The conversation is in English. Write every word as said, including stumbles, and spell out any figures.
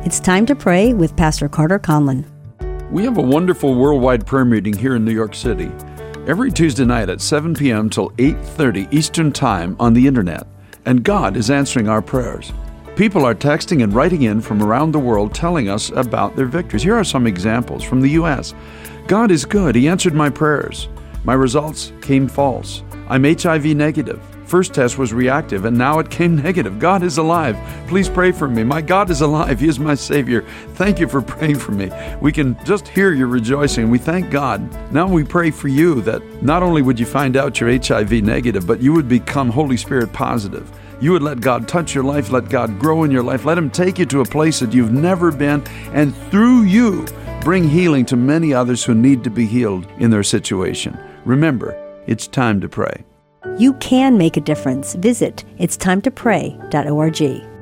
It's time to pray with Pastor Carter Conlon. We have a wonderful worldwide prayer meeting here in New York City every Tuesday night at seven p.m. till eight thirty Eastern Time on the internet, and God is answering our prayers. People are texting and writing in from around the world telling us about their victories. Here are some examples from the U S God is good. He answered my prayers. My results came false. I'm H I V negative. First test was reactive, and now it came negative. God is alive. Please pray for me. My God is alive. He is my Savior. Thank you for praying for me. We can just hear your rejoicing. We thank God. Now we pray for you that not only would you find out you're H I V negative, but you would become Holy Spirit positive. You would let God touch your life, let God grow in your life, let Him take you to a place that you've never been, and through you, bring healing to many others who need to be healed in their situation. Remember, it's time to pray. You can make a difference. Visit its time to pray dot org.